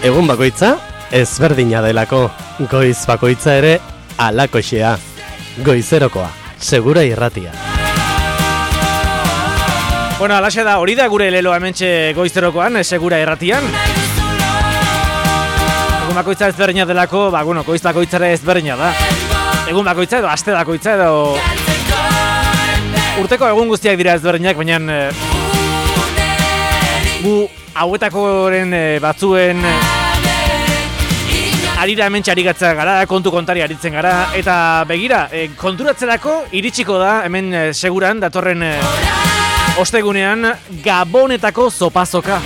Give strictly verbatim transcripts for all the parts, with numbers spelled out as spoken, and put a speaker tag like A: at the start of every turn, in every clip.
A: Egun bakoitza ezberdina delako, goiz bakoitza ere alakoxea, goizerokoa, segura irratia.
B: Bueno, alaxe da, hori da gure leloa hementxe goizerokoan, segura irratian. Egun bakoitza ezberdina delako, ba, bueno, goiz bakoitza ere ezberdina da. Egun bakoitza edo, aste bakoitza edo... Urteko egun guztiak dira ezberdinak, baina... E, gu hauetakoren e, batzuen... E, arira hementxe arigatzen gara, kontu kontari aritzen gara, eta begira, e, konturatzerako iritsiko da, hemen e, seguran, datorren e, ostegunean, Gabonetako zopazoka.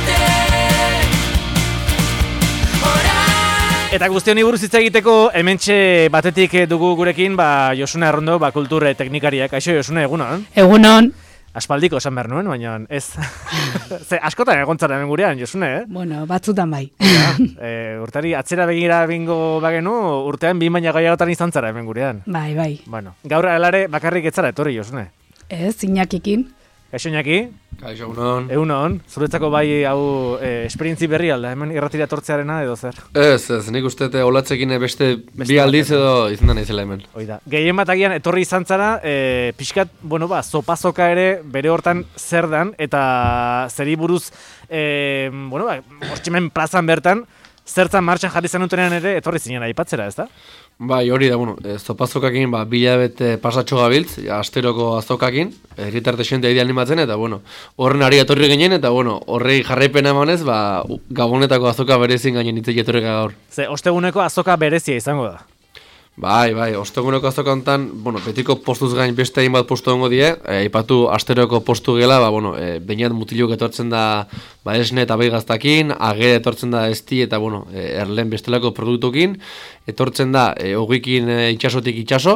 B: Eta guzti honi buruz hitz egiteko, hementxe batetik dugu gurekin, ba, Josune Arrondo, ba, kultur teknikariak. Aixo, Josune, egunon?
C: Egunon.
B: Aspaldiko esan behar nuen, baina ez. Ze, askotan egontzara hemen gurean, Josune, eh?
C: Bueno, batzutan bai.
B: Ja, e, urtari, atzera begira bingo bagenu, urtean bin baina gaiagotan izan zara hemen gurean.
C: Bai, bai.
B: Bueno, gaur alare bakarrik etzara etorri, Josune.
C: Ez, Inakikin.
B: Kaixo, Iñaki?
D: Kaixo, egunon.
B: Egunon. Zuretzako bai hau e, esperientzi berri alda, hemen irratira tortzearena edo zer?
D: Ez, ez, nik uste olatzekin beste, beste bi aldiz edo izan da naizela hemen.
B: Oida. Gehien bat agian etorri izan zara, e, pixkat, bueno ba, zopazoka ere bere hortan zer dan, eta zeri buruz, e, bueno ba, Hortximen plazan bertan, zertzan martxan jarri zenutenean ere etorri zinen aipatzera, ez da?
D: Bai, hori da, bueno, e, zopazokakin, ba, bilabete pasatxo gabiltz, asteroko azokakin, herritarte xente idea animatzen, eta, bueno, horren ari etorri ginen, eta, bueno, horrei jarraipena emanez, ba, Gabonetako azoka berezin gainen itzek etorri gaur.
B: Ze, osteguneko azoka berezia izango da?
D: Bai, bai, osteguneko azoka honetan, bueno, betiko postuz gain beste egin bat postu hongo die, aipatu e, asteroko postu gela, ba, bueno, e, bainat mutiluk etortzen da, ba, esne eta beigaztakin, agere etortzen da esti eta, bueno, e, erlen bestelako produktukin, etortzen da, e, ogikin e, itxasotik itxaso,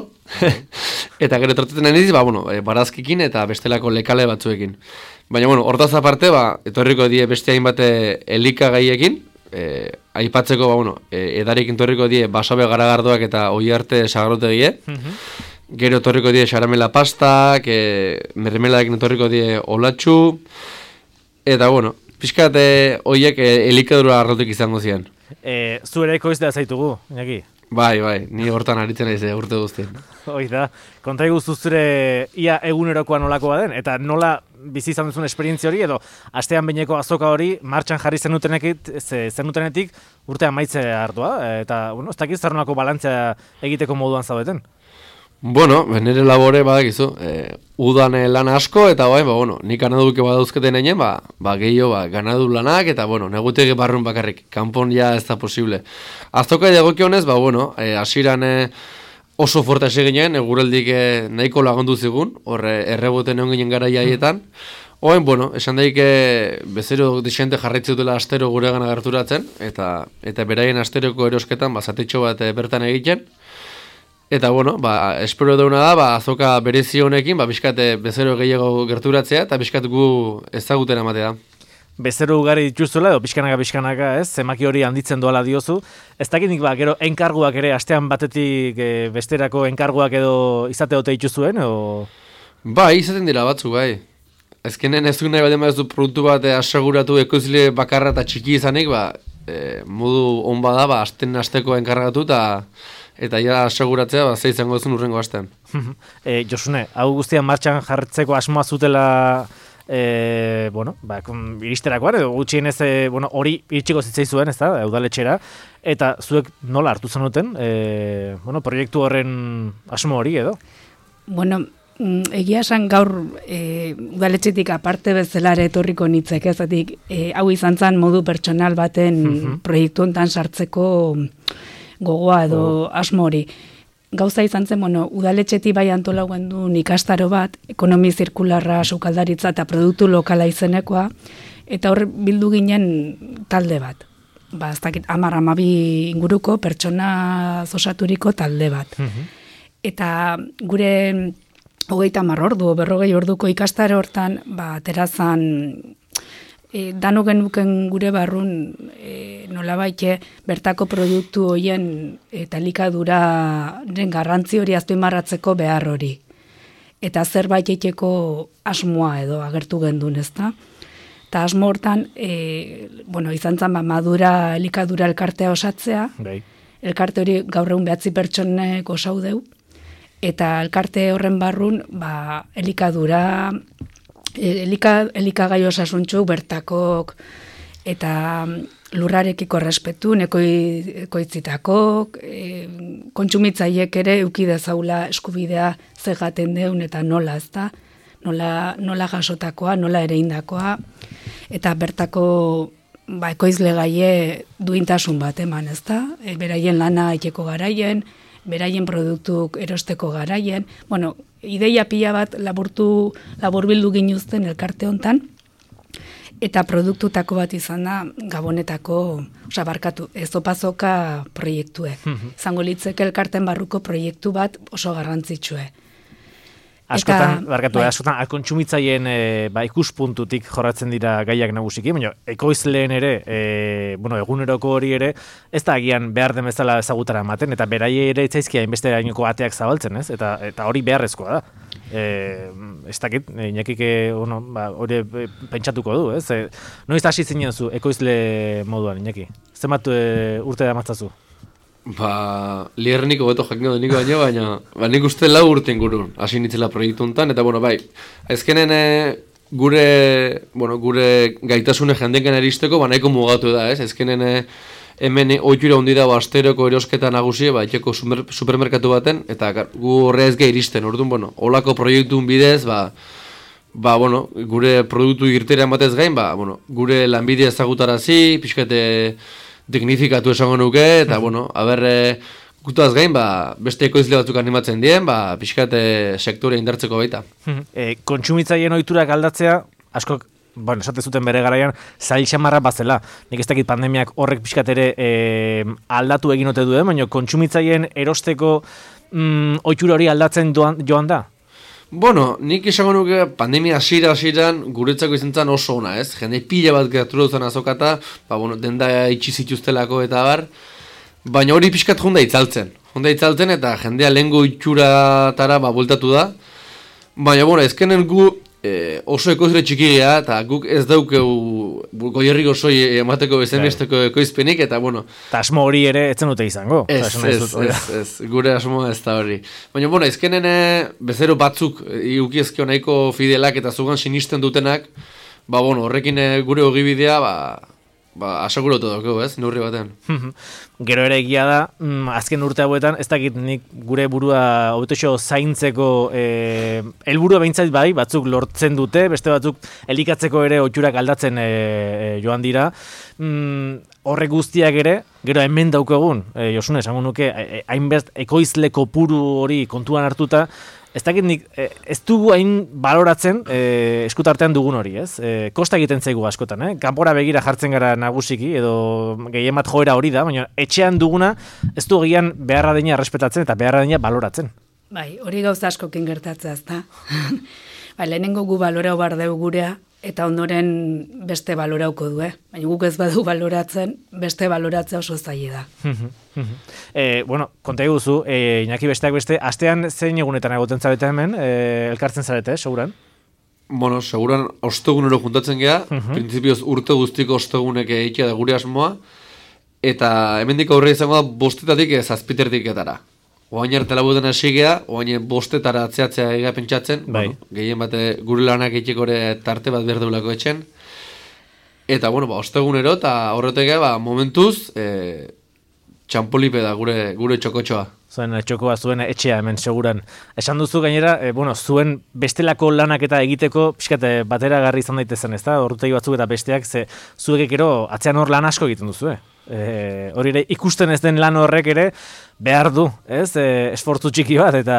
D: eta gero etortzen deniz, ba, bueno, e, barazkikin eta bestelako lekale batzuekin. Baina, bueno, hortaz aparte, ba, etorriko die beste egin bat elikagaiekin, E, aipatzeko, ba, bueno, e, edarekin torriko die basabe garagardoak eta oi arte sagarrotegie. Mm-hmm. Gero torriko die xaramela pastak, e, mermeladekin torriko die olatxu, eta, bueno, pixkat e, oiek e, elikadura arrotik izango ziren.
B: E, zu ere ekoiztea zaitugu, Iñaki?
D: Bai, bai, ni hortan aritzen naiz urte guztien.
B: Hoi da, konta iguzu zure ia egunerokoa nolakoa den, eta nola bizi izan duzun esperientzia hori, edo astean behineko azoka hori martxan jarri zenutenetik, zenutenetik urtean maitze hartua, eta, bueno, ez dakiz zer nolako balantzea egiteko moduan zaudeten?
D: Bueno, nire labore badakizu, e, udan lan asko, eta bai, ba, bueno, nik ganaduke badauzketen egin, ba, ba gehiago, ba, ganadu lanak, eta, bueno, negutegi barrun bakarrik, kanpon ja ez da posible. Azoka edagoki honez, ba, bueno, e, asiran e, oso forta eseginen, eguraldik e, nahiko lagundu zigun, horre erreboten egon ginen gara jaietan. Oen, bueno, esan daik bezero desente jarraitze dutela astero gure gana gerturatzen, eta eta beraien asteroko erosketan, ba, zatetxo bat e, bertan egiten. Eta, bueno, ba, espero dauna da, ba, azoka berezi honekin, ba, bizkate bezero gehiago gerturatzea, eta bizkat gu ezaguten amatea.
B: Bezero ugari dituzula, edo pixkanaka pixkanaka, ez? Zemaki hori handitzen doala diozu. Ez dakinik, ba, gero enkarguak ere, astean batetik e, besterako enkarguak edo izate ote dituzuen, edo...
D: Bai, izaten dira batzu, bai. Ezkenen ez duk nahi bat ez du produktu bat e, aseguratu ekoizile bakarra eta txiki izanik, ba, e, modu on bada, ba, asten asteko enkargatu eta... Eta ja aseguratzea, ba, ze izango duzun urrengo astean.
B: e, Josune, hau guztian martxan jartzeko asmoa zutela, e, bueno, ba, iristerakoan, edo gutxienez, e, bueno, hori iritsiko zitzaizuen, ez da, udaletxera, eta zuek nola hartu zenuten, e, bueno, proiektu horren asmo hori, edo?
C: Bueno, egia esan gaur e, udaletxetik aparte bezala ere etorriko nitzek, ezatik, e, hau izan zen modu pertsonal baten uh-huh. proiektu hontan sartzeko gogoa edo oh. asmo hori. Gauza izan zen, bueno, udaletxeti bai antolauen du ikastaro bat, ekonomi zirkularra, sukaldaritza eta produktu lokala izenekoa, eta hor bildu ginen talde bat. Ba, ez dakit, amar amabi inguruko pertsona osaturiko talde bat. Mm-hmm. Eta gure hogeita hamar ordu, berrogei orduko ikastaro hortan, ba, terazan E, dano genuken gure barrun e, nolabaite bertako produktu horien eta elikaduraren garrantzi hori azpimarratzeko behar hori. Eta zerbait eiteko asmoa edo agertu gendun, ezta? Eta asmo hortan, e, bueno, izan zen ba, madura elikadura elkartea osatzea,
B: Bai.
C: elkarte hori gaur egun behatzi pertsonek osaudeu, eta elkarte horren barrun, ba, elikadura, elika, elikagai osasuntxu bertakok, eta lurrarekiko respetu, nekoi, ekoitzitakok, e, kontsumitzaiek ere eukidezaula eskubidea zegaten deun eta nola, ezta? Nola, nola jasotakoa, nola ere indakoa, eta bertako ba, ekoizle gaie duintasun bat eman, ezta? E, beraien lana iteko garaien, beraien produktuk erosteko garaien, bueno, ideia pila bat laburtu, laburbildu ginuzten elkarte hontan, eta produktutako bat izan da Gabonetako, osea barkatu, ez opazoka proiektue. Izango litzeke elkarten barruko proiektu bat oso garrantzitsue.
B: Askotan,
C: Eta,
B: barkatu,
C: bai.
B: askotan kontsumitzaileen e, ba, ikuspuntutik jorratzen dira gaiak nagusiki, baina ekoizleen ere, e, bueno, eguneroko hori ere, ez da agian behar den bezala ezagutara ematen, eta beraie ere itzaizkia inbeste erainoko ateak zabaltzen, ez? Eta, eta hori beharrezkoa da. E, ez dakit, Iñakik bueno, ba, hori e, pentsatuko du, ez? E, noiz hasi zinen zu ekoizle moduan, Iñaki? Zenbat e, urte da matzazu?
D: Ba, lihernik hobeto jakingo deniko baino, baina ba, nik uste lau urte ingurun hasi nitzela proiektu hontan, eta bueno, bai, ezkenen e, gure, bueno, gure gaitasune jendeken eristeko, ba, nahiko mugatu da, ez? Ezkenen e, hemen ohitura hundi dago asteroko erosketa nagusi, ba, itxeko super, supermerkatu baten, eta gu horre ez gehi iristen, orduan, bueno, holako proiektun bidez, ba, ba, bueno, gure produktu irterean batez gain, ba, bueno, gure lanbidea ezagutarazi, pixkate dignifikatu esango nuke, eta, bueno, haber, gutaz gain, ba, beste ekoizle batzuk animatzen dien, ba, pixkate sektore indartzeko baita.
B: e, kontsumitzaileen ohiturak aldatzea, asko, bueno, esate zuten bere garaian, zail xamarra bazela. Nik ez dakit pandemiak horrek pixkat ere e, aldatu egin ote duen, baina kontsumitzaileen erosteko mm, ohitura hori aldatzen doan, joan da?
D: Bueno, nik esango nuke pandemia hasiera hasieran guretzako izan zen oso ona, ez? Jende pila bat gerturu zen azokata, ba, bueno, denda itxi zituztelako eta bar, baina hori pixkat jonda itzaltzen. Jonda itzaltzen eta jendea lehengo itxuratara ba, bueltatu da. Baina, bueno, ezkenen gu e, oso ekoizle txikia eta guk ez daukeu goierrik osoi emateko bezenbesteko ekoizpenik, eta bueno...
B: Eta asmo hori ere etzen dute izango.
D: Ez,
B: Osa, esan nahi
D: ez,
B: dut, hori da.
D: ez, ez, gure asmoa ez da hori. Baina, bueno, ezkenen bezero batzuk iukiezkio nahiko fidelak eta zugan sinisten dutenak, ba, bueno, horrekin eh, gure ogibidea, ba, ba, aseguratu daukegu, ez, neurri batean.
B: Gero ere egia da, mm, azken urte hauetan, ez dakit nik gure burua hobetoxo zaintzeko eh, helburua behintzait bai, batzuk lortzen dute, beste batzuk elikatzeko ere ohiturak aldatzen eh, joan dira. Mm, horrek guztiak ere, gero hemen daukagun, eh, Josune, esango nuke, eh, hainbest ekoizle kopuru hori kontuan hartuta, ez dakit nik, eh, ez dugu hain baloratzen eh, eskutartean dugun hori, ez? Eh, kosta egiten zaigu askotan, eh? Kanpora begira jartzen gara nagusiki, edo gehien bat joera hori da, baina etxean duguna ez du gian beharra deina errespetatzen eta beharra deina baloratzen.
C: Bai, hori gauza askokin gertatzea, ezta. Bai, lehenengo gu balorau bar deu gurea, eta ondoren beste balorauko du, eh? Baina guk ez badu baloratzen, beste baloratzea oso zaila da.
B: e, bueno, konta eguzu, e, Iñaki besteak beste, astean zein egunetan egoten zarete hemen, e, elkartzen zarete, seguran?
D: Bueno, seguran ostegunero juntatzen gea, printzipioz urte guztiko ostegunek egitea da gure asmoa, eta hemendik aurre izango da bostetatik zazpitertik etara. Oain arte labuten hasi gea, oain bostetara atzeatzea egia pentsatzen,
B: Bai.
D: bueno, gehien bate gure lanak egiteko ere tarte bat behar deulako etxen. Eta, bueno, ba, ostegunero, eta horretek ba, momentuz, e, txampolipe da gure, gure txokotxoa.
B: Zuen txokoa zuen etxea hemen seguran. Esan duzu gainera, e, bueno, zuen bestelako lanak eta egiteko pixkat bateragarri izan daitezen, ezta? Orrutegi batzuk eta besteak, ze zuek gero atzean hor lan asko egiten duzu, eh? E, hori ere ikusten ez den lan horrek ere behar du, ez? E, esfortzu txiki bat eta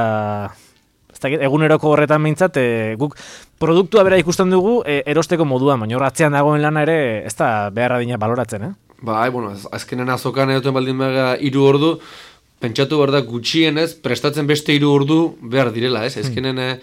B: ez dakit, eguneroko horretan behintzat, e, guk produktua bera ikusten dugu e, erosteko moduan, baina hor atzean dagoen lana ere ez da beharra dina baloratzen, eh?
D: Ba, bueno, azkenen azokan edoten baldin bega hiru ordu, pentsatu behar da gutxienez prestatzen beste hiru ordu behar direla, ez? Ezkenen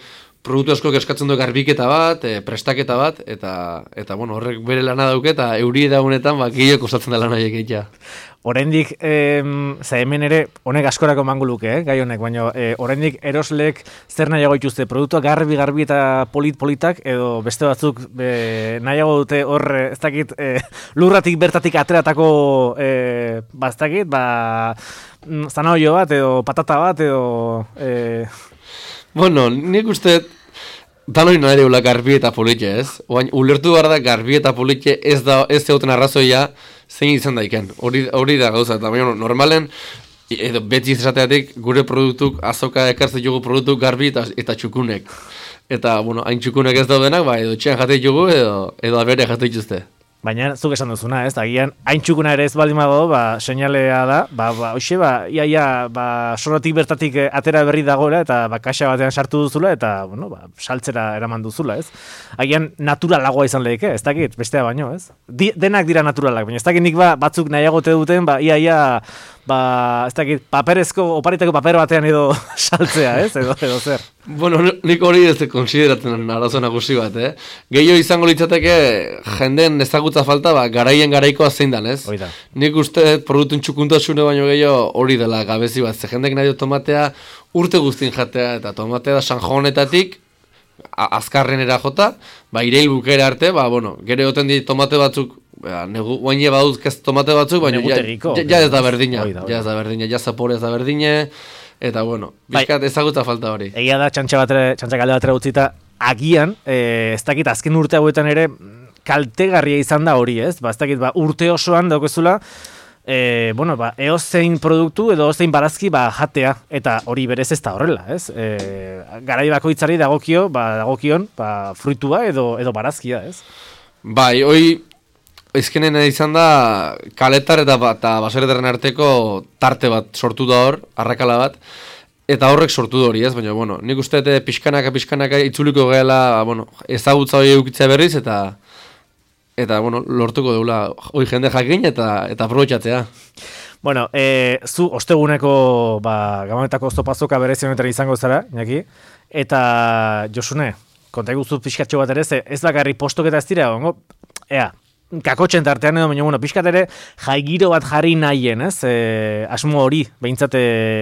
D: produktu asko eskatzen du garbiketa bat, e, prestaketa bat, eta, eta bueno, horrek bere lana dauke, eta euri dagunetan, ba, gehiago kostatzen da lan horiek egitea.
B: Oraindik, em, ze hemen ere, honek askorako emango luke, eh, gai honek, baina e, oraindik eroslek zer nahiago dituzte, produktua garbi-garbi eta polit-politak, edo beste batzuk e, nahiago dute hor, ez dakit, e, lurratik bertatik ateratako, e, ba, ez dakit, ba, zanahoio bat, edo patata bat, edo... E...
D: Bueno, nik uste, danoi nahi deula garbi eta politxe, ez? Oain, ulertu behar da garbi eta politxe ez da, ez zeuten arrazoia, zein izan daiken, hori, hori da gauza, eta baina normalen, edo beti izateatik gure produktuk, azoka ekartzen jugu produktuk garbi eta, eta txukunek. Eta, bueno, hain txukunek ez daudenak, ba, edo txean jate jugu, edo, edo abere jate dituzte.
B: Baina, zuk esan duzuna, ez, agian, hain txukuna ere ez baldin badago, ba, seinalea da, ba, ba, hoxe, ba, ia, ia, ba, sorotik bertatik atera berri dagoela, eta, ba, kaxa batean sartu duzula, eta, bueno, ba, saltzera eraman duzula, ez? Agian, naturalagoa izan lehike, ez dakit, bestea baino, ez? Di, denak dira naturalak, baina ez dakit nik, ba, batzuk nahiagote duten, ba, ia, ia, ba, ez dakit, paperezko, oparitako paper batean edo saltzea, ez? Edo, edo zer.
D: Bueno, nik hori ez konsideratzen arazo nagusi bat, eh? Gehiago izango litzateke jenden ezagutza falta, ba, garaien garaikoa zein dan, ez?
B: Oida.
D: Nik uste produktun txukuntasune baino gehiago hori dela gabezi bat, ze jendek nahi du tomatea urte guztin jatea, eta tomatea da sanjonetatik, azkarrenera jota, ba, ireil bukera arte, ba, bueno, gero goten di tomate batzuk, ba, negu, guaine baduzkez tomate batzuk, baina ja, ja, ja ez da berdina, oida, oida. ja ez da berdina, ja zapore ez da berdine, eta bueno, bizkat bai, ezagutza falta hori.
B: Egia da, txantxa batre, txantxa galde batera utzita, agian, e, ez dakit, azken urte hauetan ere, kaltegarria izan da hori, ez? Ba, ez dakit, ba, urte osoan daukezula, e, bueno, ba, eozein produktu edo eozein barazki, ba, jatea, eta hori berez ez da horrela, ez? E, garai bakoitzari dagokio, ba, dagokion, ba, fruitua edo, edo barazkia, ez?
D: Bai, hoi, ezkenen izan da, kaletar eta, eta baseretaren arteko tarte bat sortu da hor, arrakala bat, eta horrek sortu da hori, ez? Baina, bueno, nik uste eta pixkanaka, pixkanaka itzuliko gehala, bueno, ezagutza hori eukitzea berriz, eta, eta, bueno, lortuko deula, hoi jende jakin eta, eta aprobetxatzea.
B: Bueno, e, zu osteguneko, ba, gamonetako oztopazoka berezionetan izango zara, Iñaki, eta, Josune, konta iguzu pixkatxo bat ere, ez bakarri postoketa ez dira, ongo, ea, kakotxen tartean edo, baina, bueno, pixkat ere jaigiro bat jarri nahien, ez? E, asmo hori, behintzate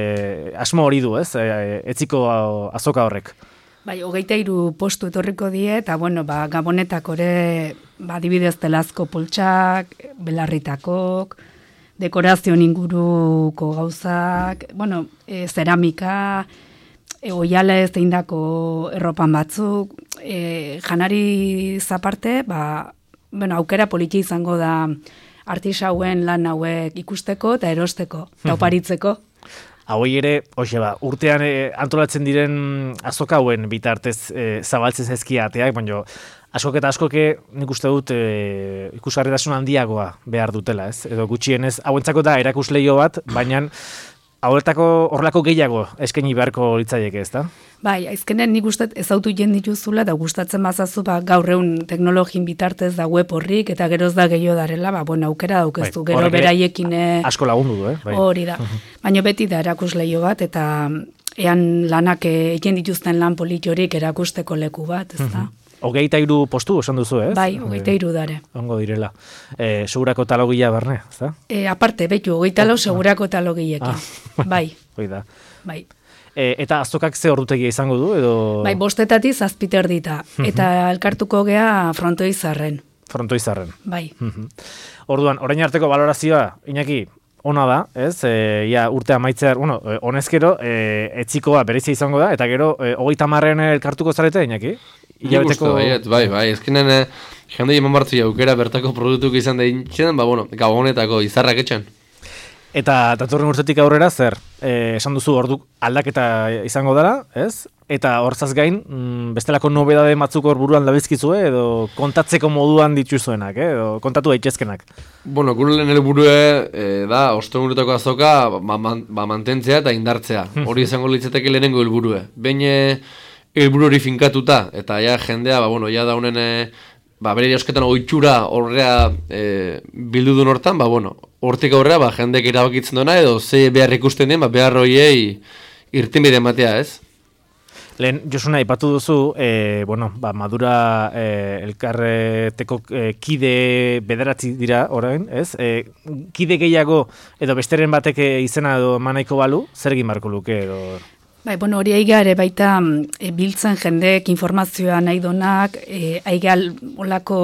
B: asmo hori du, ez? E, etziko azoka horrek.
C: Bai, hogeita hiru postu etorriko die, eta, bueno, ba, gabonetak ore, ba, dibidez telazko poltsak, belarritakok, dekorazio inguruko gauzak, bueno, e, zeramika, e, oialez eindako erropan batzuk, e, janari zaparte, ba, bueno, aukera politi izango da artisauen lan hauek ikusteko eta erosteko, eta oparitzeko.
B: Hauei ere, hoxe ba, urtean e, antolatzen diren azoka hauen bitartez e, zabaltzen zezkia ateak, baina askok eta askoke nik uste dut e, ikusgarritasun handiagoa behar dutela, ez? Edo gutxienez, hauentzako da erakusleio bat, baina hauetako horrelako gehiago eskaini beharko litzaieke, ez da?
C: Bai, aizkenen nik uste ezautu jen dituzula, eta gustatzen bazazu, ba, gaur egun teknologin bitartez da web horrik, eta geroz da gehiago darela, ba, bueno, aukera daukeztu, bai, gero beraiekin...
B: Asko lagundu du, eh? Bai.
C: Hori da. Baina beti da erakusleio bat, eta ean lanak egin dituzten lan politiorik erakusteko leku bat, ez da?
B: Hogeita hiru postu, esan duzu, ez?
C: Bai, hogeita hiru dare.
B: Ongo direla. E, segurako talogia barne, ez da?
C: E, aparte, betu, hogeita lau segurako talogiekin. Ah. Bai.
B: Hoi da.
C: Bai.
B: E, eta azokak ze ordutegia izango du, edo...
C: Bai, bostetatik zazpiter dita. Eta elkartuko gea frontoizarren.
B: Frontoizarren.
C: Bai.
B: Orduan, orain arteko balorazioa, Iñaki, ona da, ez? E, ja, urte amaitzear, bueno, honezkero, e, etzikoa berezia izango da, eta gero, e, hogeita marren elkartuko zarete, Iñaki?
D: Ilabeteko... Bai, bai, ezkinen e, jende eman bartzu aukera bertako produktuk izan da intxetan, ba, bueno, gabonetako izarrak etxan.
B: Eta datorren urtetik aurrera zer, e, esan duzu ordu aldaketa izango dela, ez? Eta hortzaz gain, mm, bestelako nobedade batzuk hor buruan dabizkizue, edo kontatzeko moduan dituzuenak, eh? Edo kontatu daitezkenak.
D: Bueno, gure lehen helburue e, da, ostegunetako azoka ba, man, ba, mantentzea eta indartzea. Hori izango litzateke lehenengo helburue. Behin helburu hori finkatuta, eta ja jendea, ba, bueno, ja daunen... E, ba, bere eusketan oitxura horrea e, bildu duen hortan, ba, bueno, hortik aurrea, ba, jendek erabakitzen duena, edo ze behar ikusten den, ba, behar horiei irtenbide ematea, ez?
B: Lehen, Josuna, aipatu duzu, e, bueno, ba, Madura e, elkarreteko e, kide bederatzi dira orain, ez? E, kide gehiago edo besteren batek izena edo manaiko balu, zer egin barko luke edo...
C: Bai, bueno, hori aiga ere baita e, biltzen jendeek informazioa nahi donak, e, aiga olako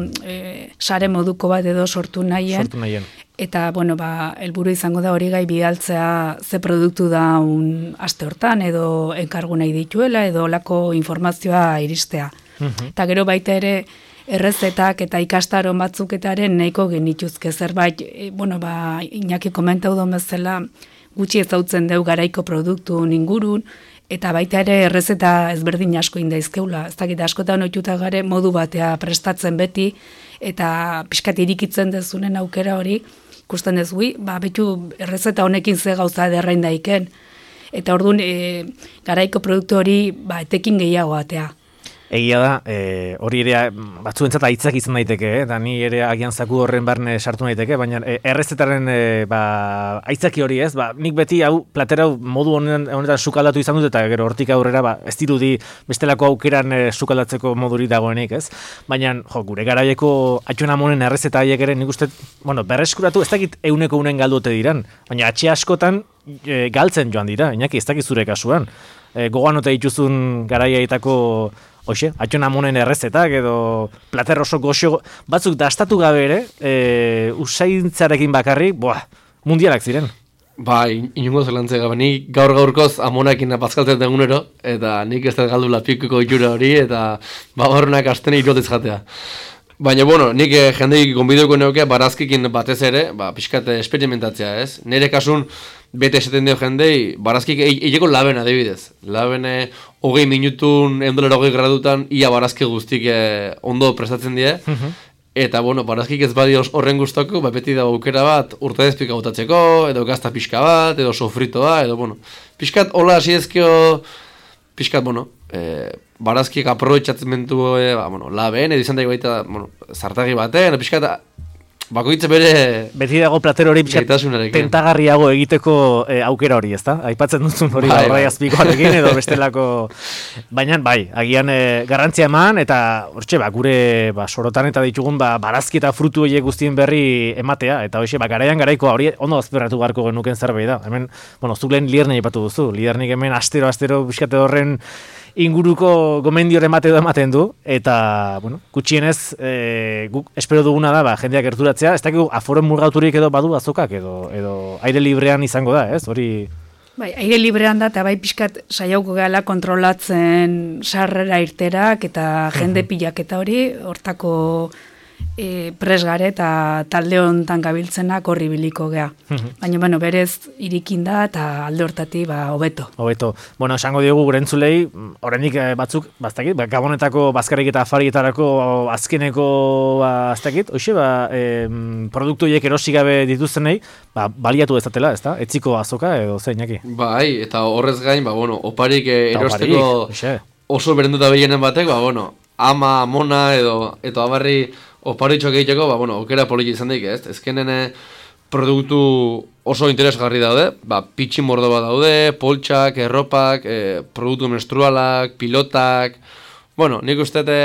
C: e, sare moduko bat edo sortu nahien.
B: Sortu nahien.
C: Eta, bueno, ba, helburu izango da hori gai bidaltzea ze produktu da un aste hortan edo enkargu nahi dituela edo olako informazioa iristea. Uh-huh. Eta gero baita ere errezetak eta ikastaron batzuketaren nahiko genituzke zerbait, e, bueno, ba, Iñaki komentau duen bezala, gutxi ezautzen deu garaiko produktu ingurun, eta baita ere errezeta ezberdin asko indaizkeula. Ez dakit askotan ohituta gare modu batea prestatzen beti, eta pixkat irikitzen dezunen aukera hori, ikusten ez gui, ba, betu errezeta honekin ze gauza derrain daiken. Eta orduan, e, garaiko produktu hori ba, etekin gehiago atea.
B: Egia da, e, hori ere batzuentzat aitzak izan daiteke, eh? Da ni ere agian zaku horren barne sartu daiteke, baina e, errezetaren e, ba, aitzaki hori ez, ba, nik beti hau platera hau modu honen, honetan sukaldatu izan dut, eta gero hortik aurrera ba, ez dirudi bestelako aukeran e, sukaldatzeko moduri dagoenik, ez? Baina, jo, gure garaieko atxonamonen errezeta haiek ere nik uste, bueno, berreskuratu, ez dakit euneko unen galdote diran, baina atxe askotan e, galtzen joan dira, Iñaki, ez dakit zure kasuan. E, gogoan ote dituzun garaiaitako hoxe, atxonamonen errezetak edo plater oso goxo, batzuk dastatu gabe ere, e, usaintzarekin bakarrik, boa, mundialak ziren.
D: Ba, inungo zelantze gabe, nik gaur gaurkoz amonakin apazkaltzen degunero, eta nik ez da galdu lapikuko itxura hori, eta ba horrenak astene irotez jatea. Baina, bueno, nik eh, jendeik gonbiduko neuke barazkikin batez ere, ba, pixkat esperimentatzea, ez? Nire kasun, bete esaten dio jendei, barazkik egeko laben adibidez. Labene hogei minutun, endolera hogei gradutan, ia barazki guztik eh, ondo prestatzen die. Uh-huh. Eta, bueno, barazkik ez badi horren guztoko, ba, beti da aukera bat urte ezpika botatzeko, edo gazta pixka bat, edo sofritoa, edo, bueno, pixkat hola hasi ezkio, pixkat, bueno, eh, barazkiek aprobetxatzen mentu, e, ba, bueno, laben, edo izan daik baita, bueno, zartagi baten, pixkat, bakoitze bere...
B: Beti dago plater hori pixkat tentagarriago egiteko e, aukera hori, ezta? Aipatzen duzun hori bai, horrai azpikoarekin edo bestelako... Baina, bai, agian e, garrantzia eman, eta hortxe, ba, gure ba, sorotan eta ditugun ba, barazki eta frutu horiek guztien berri ematea, eta hoxe, ba, garaian garaiko hori ondo azperratu garko genuken zerbait da. Hemen, bueno, zuk lehen lidernik ipatu duzu, lidernik hemen astero-astero pixkate horren inguruko gomendioren emate edo ematen du, eta, bueno, gutxienez, e, guk espero duguna da, ba, jendeak gerturatzea, ez dakigu aforen murgauturik edo badu azokak, edo, edo aire librean izango da, ez, hori...
C: Bai, aire librean da, eta bai pixkat saiauko gala kontrolatzen sarrera irterak, eta jende pilaketa hori, hortako e, presgare eta talde hontan gabiltzenak horri biliko gea. Baina, bueno, berez irikin da, eta alde hortati, ba, hobeto.
B: Hobeto. Bueno, esango diogu gure entzulei, oraindik batzuk, baztakit, ba, Gabonetako bazkarik eta afarietarako azkeneko, ba, aztakit, hoxe, ba, e, produktu horiek erosi gabe dituztenei, ba, baliatu dezatela, ezta? Etziko azoka edo zeinaki.
D: Bai, eta horrez gain, ba, bueno, oparik erosteko oso berenduta behienen batek, ba, bueno, ama, mona edo, edo abarri oparitxoak egiteko, ba, bueno, okera poliki izan daik, ez? Ezkenen produktu oso interesgarri daude, ba, pitxin mordo bat daude, poltsak, erropak, e, produktu menstrualak, pilotak, bueno, nik uste e,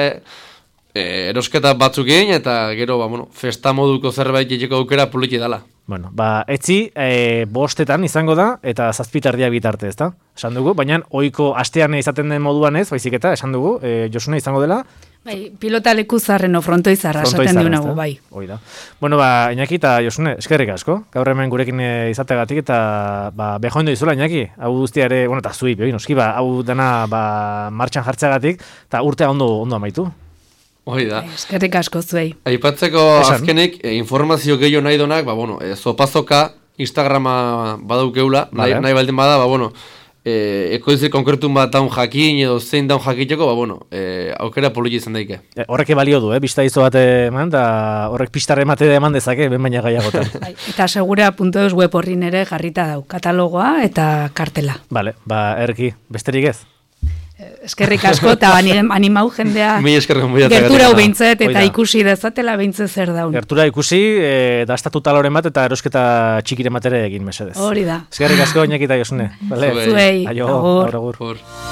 D: erosketa batzuk egin, eta gero, ba, bueno, festa moduko zerbait egiteko aukera poliki dala.
B: Bueno, ba, etzi, e, bostetan izango da, eta zazpitardia bitarte, ezta? Esan dugu, baina ohiko astean izaten den moduan ez, baizik eta, esan dugu, e, Josuna izango dela,
C: bai, pilota leku zarren o frontoizarra esaten duenago, bai.
B: Hoi da. Bueno, ba, Iñaki eta Josune, eskerrik asko, gaur hemen gurekin izategatik, eta ba, behondo izula, Iñaki, hau guztia ere, bueno, eta zui, bioi, noski, ba, hau dena ba, martxan jartzeagatik, eta urtea ondo, ondo amaitu.
D: Hoi da.
C: Eskerrik asko zuei.
D: Aipatzeko azkenik, e, informazio gehiago nahi donak, ba, bueno, e, zopazoka Instagrama badaukeula, vale. nahi, nahi baldin bada, ba, bueno, E, ekoizik konkretun bat daun jakin edo zein daun jakiteko, ba, bueno, e, aukera poliki izan daike.
B: E, horrek balio du, eh? Bista izo bat eman, da horrek pistarre emate eman dezake, ben baina gaiagotan.
C: Eta segura puntu eus web horrin ere jarrita dau, katalogoa eta kartela.
B: Vale, ba, erki, besterik ez?
C: Eskerrik asko eta animau jendea
D: gertura
C: hau behintzet eta ikusi dezatela behintzet zer daun.
B: Gertura ikusi, e, dastatu taloren bat eta erosketa txikiren bat ere egin mesedez.
C: Hori da.
B: Eskerrik asko, Iñaki eta Josune.
C: Zuei,
B: aio,
C: agur.
B: agur. agur.